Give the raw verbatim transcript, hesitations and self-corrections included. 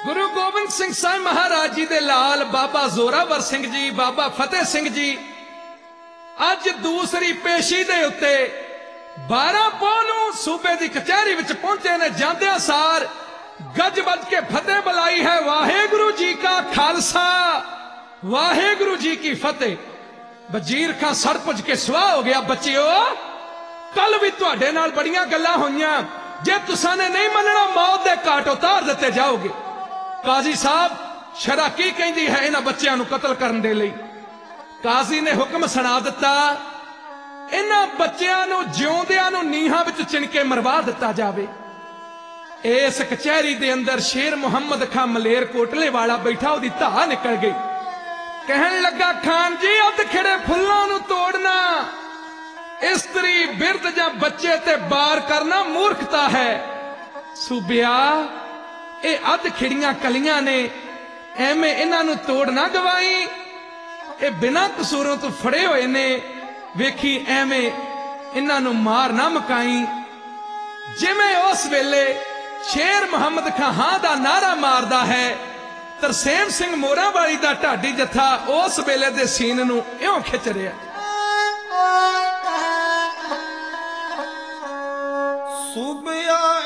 गुरु गोबिंद सिंह साहिब महाराज जी दे लाल बाबा जोरावर सिंह जी, बाबा फतेह सिंह जी अज दूसरी पेशी दे उत्ते बारह पौ नूं सूबे दी कचहरी विच पहुंचे ने। जांदियां सार गज बज के फतेह बुलाई है, वाहेगुरु जी का खालसा वाहेगुरु जी की फतेह। वजीर खां सड़ पुज के सुहा हो गया। बच्चिओ कल भी तुहाडे नाल बड़ियां गल्लां होईयां, जे तुसां ने नहीं मनना मौत दे घाट उतार दिते जाओगे। काजी साहब शरा की कहती है इन्हां बच्चियां नूं कतल करन दे लई। काजी ने हुक्म सुना दिता, इन्हां बच्चियां नूं जिउंदियां नूं नीहां विच चिण के मरवा दिता जावे। इस कचहरी दे अंदर शेर मुहम्मद खां मलेर कोटले वाला बैठा, उहदी धा निकल गई। कहन लगा, खान जी अध खिड़े फुल्लां नूं तोड़ना इस्त्री बिरद जां बच्चे ते बार करना मूर्खता है। सूबिया ये अध खिड़ियां कलियां ने, एवें इन्हां नूं तोड़ ना गवाई। ये बिना कसूरों तो फड़े हुए ने, वेखी एवें इन्हां नूं मार ना मकाई। जिवें उस वेले शेर मुहम्मद खां हां दा नारा मारदा है, तरसेम सिंह मोरा वाली दा ढाडी जत्था उस वेले दे सीन नूं इउं खिच रिहा। सूबिया